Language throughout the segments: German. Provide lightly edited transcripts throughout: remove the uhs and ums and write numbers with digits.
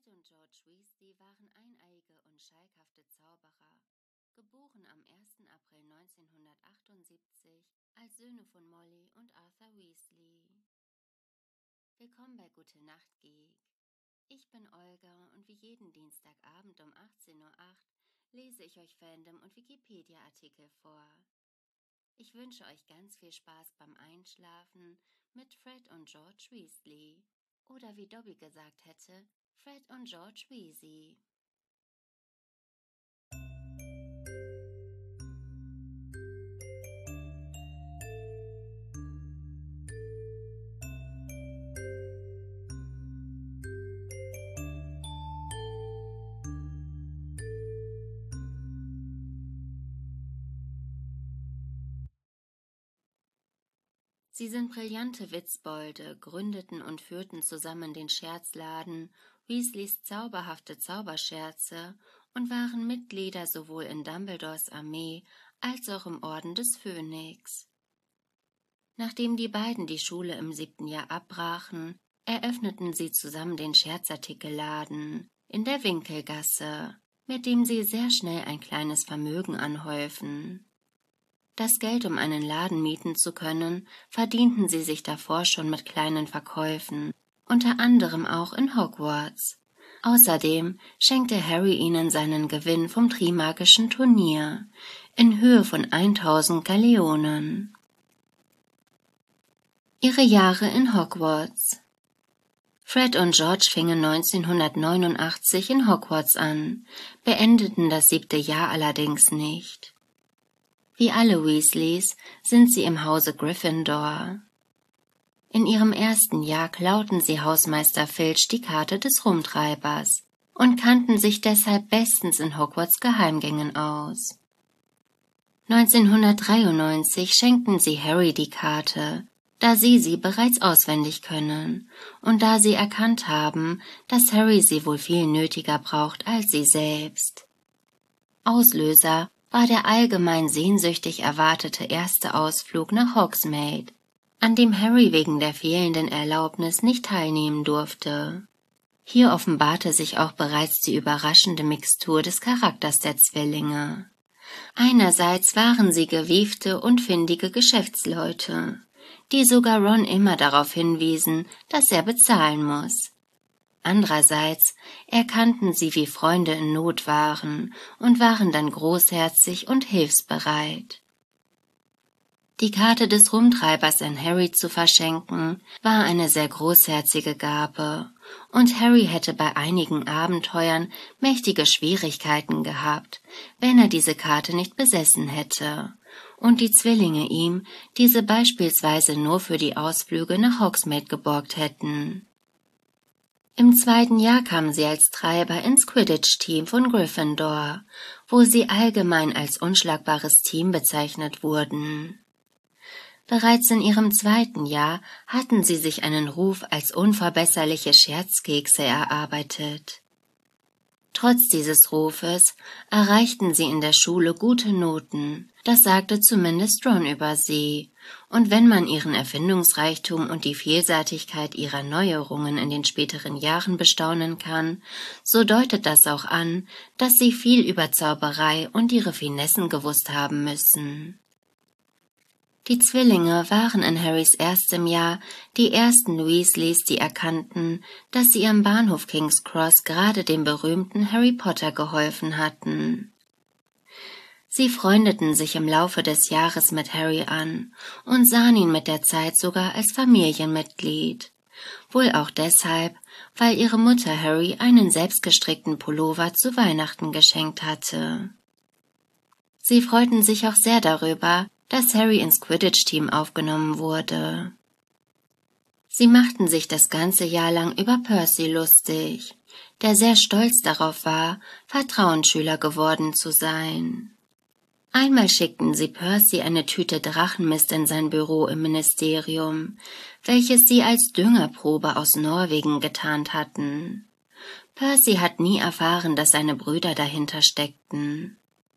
Fred und George Weasley waren eineiige und schalkhafte Zauberer, geboren am 1. April 1978 als Söhne von Molly und Arthur Weasley. Willkommen bei Gute Nacht Geek. Ich bin Olga und wie jeden Dienstagabend um 18:08 Uhr lese ich euch Fandom- und Wikipedia-Artikel vor. Ich wünsche euch ganz viel Spaß beim Einschlafen mit Fred und George Weasley. Oder wie Dobby gesagt hätte, Fred und George Weasley. Sie sind brillante Witzbolde, gründeten und führten zusammen den Scherzladen Weasleys zauberhafte Zauberscherze und waren Mitglieder sowohl in Dumbledores Armee als auch im Orden des Phönix. Nachdem die beiden die Schule im 7. Jahr abbrachen, eröffneten sie zusammen den Scherzartikelladen in der Winkelgasse, mit dem sie sehr schnell ein kleines Vermögen anhäufen. Das Geld, um einen Laden mieten zu können, verdienten sie sich davor schon mit kleinen Verkäufen, unter anderem auch in Hogwarts. Außerdem schenkte Harry ihnen seinen Gewinn vom Trimagischen Turnier in Höhe von 1000 Galeonen. Ihre Jahre in Hogwarts. Fred und George fingen 1989 in Hogwarts an, beendeten das 7. Jahr allerdings nicht. Wie alle Weasleys sind sie im Hause Gryffindor. In ihrem ersten Jahr klauten sie Hausmeister Filch die Karte des Rumtreibers und kannten sich deshalb bestens in Hogwarts Geheimgängen aus. 1993 schenkten sie Harry die Karte, da sie bereits auswendig können und da sie erkannt haben, dass Harry sie wohl viel nötiger braucht als sie selbst. Auslöser war der allgemein sehnsüchtig erwartete erste Ausflug nach Hogsmeade, an dem Harry wegen der fehlenden Erlaubnis nicht teilnehmen durfte. Hier offenbarte sich auch bereits die überraschende Mixtur des Charakters der Zwillinge. Einerseits waren sie gewiefte und findige Geschäftsleute, die sogar Ron immer darauf hinwiesen, dass er bezahlen muss. Andererseits erkannten sie, wie Freunde in Not waren und waren dann großherzig und hilfsbereit. Die Karte des Rumtreibers an Harry zu verschenken, war eine sehr großherzige Gabe, und Harry hätte bei einigen Abenteuern mächtige Schwierigkeiten gehabt, wenn er diese Karte nicht besessen hätte, und die Zwillinge ihm diese beispielsweise nur für die Ausflüge nach Hogsmeade geborgt hätten. Im 2. Jahr kamen sie als Treiber ins Quidditch-Team von Gryffindor, wo sie allgemein als unschlagbares Team bezeichnet wurden. Bereits in ihrem 2. Jahr hatten sie sich einen Ruf als unverbesserliche Scherzkekse erarbeitet. Trotz dieses Rufes erreichten sie in der Schule gute Noten, das sagte zumindest Ron über sie, und wenn man ihren Erfindungsreichtum und die Vielseitigkeit ihrer Neuerungen in den späteren Jahren bestaunen kann, so deutet das auch an, dass sie viel über Zauberei und ihre Finessen gewusst haben müssen. Die Zwillinge waren in Harrys erstem Jahr die ersten Weasleys, die erkannten, dass sie am Bahnhof King's Cross gerade dem berühmten Harry Potter geholfen hatten. Sie freundeten sich im Laufe des Jahres mit Harry an und sahen ihn mit der Zeit sogar als Familienmitglied. Wohl auch deshalb, weil ihre Mutter Harry einen selbstgestrickten Pullover zu Weihnachten geschenkt hatte. Sie freuten sich auch sehr darüber, dass Harry ins Quidditch-Team aufgenommen wurde. Sie machten sich das ganze Jahr lang über Percy lustig, der sehr stolz darauf war, Vertrauensschüler geworden zu sein. Einmal schickten sie Percy eine Tüte Drachenmist in sein Büro im Ministerium, welches sie als Düngerprobe aus Norwegen getarnt hatten. Percy hat nie erfahren, dass seine Brüder dahinter steckten.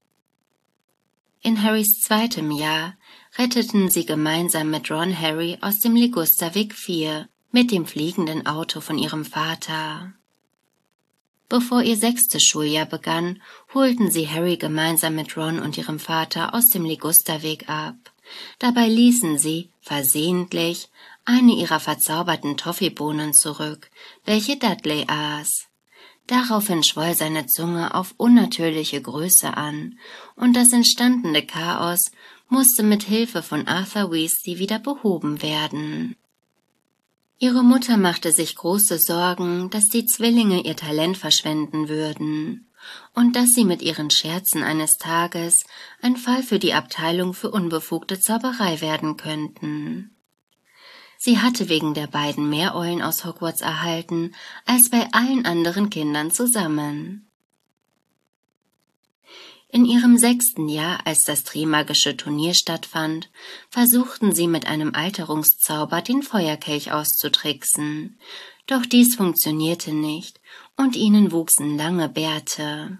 In Harrys 2. Jahr retteten sie gemeinsam mit Ron Harry aus dem Ligusterweg 4 mit dem fliegenden Auto von ihrem Vater. Bevor ihr 6. Schuljahr begann, holten sie Harry gemeinsam mit Ron und ihrem Vater aus dem Ligusterweg ab. Dabei ließen sie, versehentlich, eine ihrer verzauberten Toffeebohnen zurück, welche Dudley aß. Daraufhin schwoll seine Zunge auf unnatürliche Größe an, und das entstandene Chaos musste mit Hilfe von Arthur Weasley wieder behoben werden. Ihre Mutter machte sich große Sorgen, dass die Zwillinge ihr Talent verschwenden würden und dass sie mit ihren Scherzen eines Tages ein Fall für die Abteilung für unbefugte Zauberei werden könnten. Sie hatte wegen der beiden Meereulen aus Hogwarts erhalten, als bei allen anderen Kindern zusammen. In ihrem 6. Jahr, als das Trimagische Turnier stattfand, versuchten sie mit einem Alterungszauber den Feuerkelch auszutricksen. Doch dies funktionierte nicht, und ihnen wuchsen lange Bärte.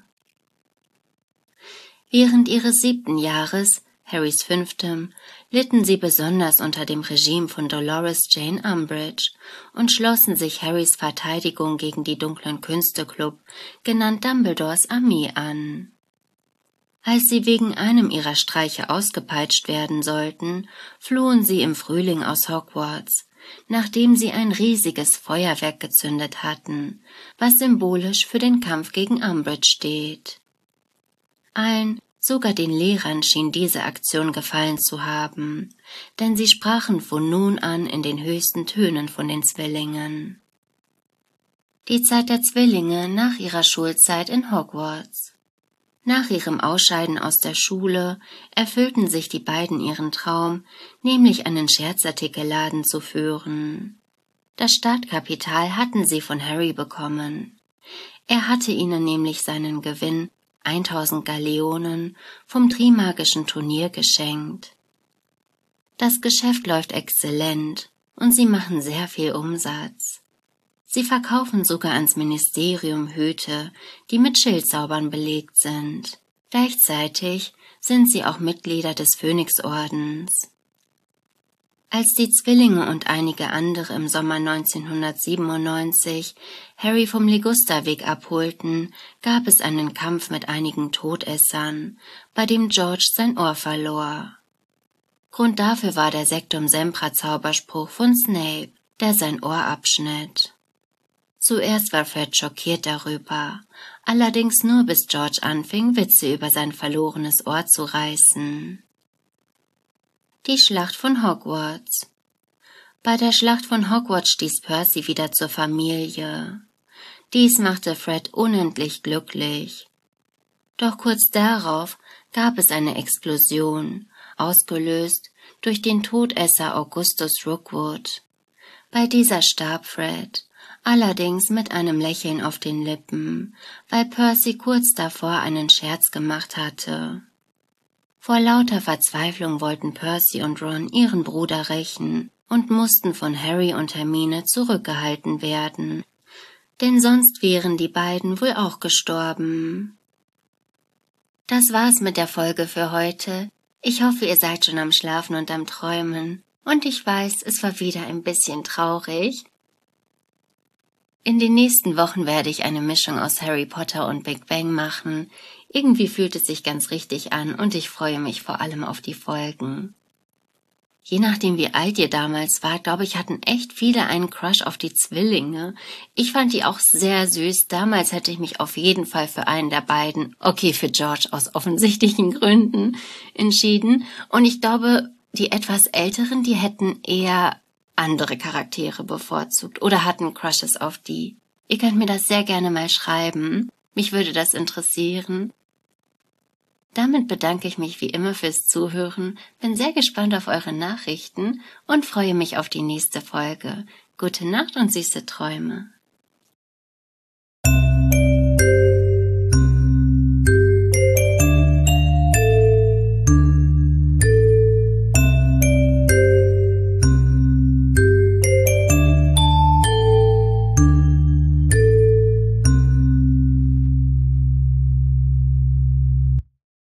Während ihres 7. Jahres, Harrys 5., litten sie besonders unter dem Regime von Dolores Jane Umbridge und schlossen sich Harrys Verteidigung gegen die dunklen Künste Club, genannt Dumbledores Armee, an. Als sie wegen einem ihrer Streiche ausgepeitscht werden sollten, flohen sie im Frühling aus Hogwarts, nachdem sie ein riesiges Feuerwerk gezündet hatten, was symbolisch für den Kampf gegen Umbridge steht. Allen, sogar den Lehrern, schien diese Aktion gefallen zu haben, denn sie sprachen von nun an in den höchsten Tönen von den Zwillingen. Die Zeit der Zwillinge nach ihrer Schulzeit in Hogwarts. Nach ihrem Ausscheiden aus der Schule erfüllten sich die beiden ihren Traum, nämlich einen Scherzartikelladen zu führen. Das Startkapital hatten sie von Harry bekommen. Er hatte ihnen nämlich seinen Gewinn, 1000 Galeonen, vom Trimagischen Turnier geschenkt. Das Geschäft läuft exzellent und sie machen sehr viel Umsatz. Sie verkaufen sogar ans Ministerium Hüte, die mit Schildzaubern belegt sind. Gleichzeitig sind sie auch Mitglieder des Phönixordens. Als die Zwillinge und einige andere im Sommer 1997 Harry vom Ligusterweg abholten, gab es einen Kampf mit einigen Todessern, bei dem George sein Ohr verlor. Grund dafür war der Sectum Sempra Zauberspruch von Snape, der sein Ohr abschnitt. Zuerst war Fred schockiert darüber, allerdings nur bis George anfing, Witze über sein verlorenes Ohr zu reißen. Die Schlacht von Hogwarts. Bei der Schlacht von Hogwarts stieß Percy wieder zur Familie. Dies machte Fred unendlich glücklich. Doch kurz darauf gab es eine Explosion, ausgelöst durch den Todesser Augustus Rookwood. Bei dieser starb Fred, allerdings mit einem Lächeln auf den Lippen, weil Percy kurz davor einen Scherz gemacht hatte. Vor lauter Verzweiflung wollten Percy und Ron ihren Bruder rächen und mussten von Harry und Hermine zurückgehalten werden, denn sonst wären die beiden wohl auch gestorben. Das war's mit der Folge für heute. Ich hoffe, ihr seid schon am Schlafen und am Träumen, und ich weiß, es war wieder ein bisschen traurig. In den nächsten Wochen werde ich eine Mischung aus Harry Potter und Big Bang machen. Irgendwie fühlt es sich ganz richtig an und ich freue mich vor allem auf die Folgen. Je nachdem, wie alt ihr damals wart, glaube ich, hatten echt viele einen Crush auf die Zwillinge. Ich fand die auch sehr süß. Damals hätte ich mich auf jeden Fall für einen der beiden, okay, für George aus offensichtlichen Gründen, entschieden. Und ich glaube, die etwas Älteren, die hätten eher andere Charaktere bevorzugt oder hatten Crushes auf die. Ihr könnt mir das sehr gerne mal schreiben. Mich würde das interessieren. Damit bedanke ich mich wie immer fürs Zuhören, bin sehr gespannt auf eure Nachrichten und freue mich auf die nächste Folge. Gute Nacht und süße Träume.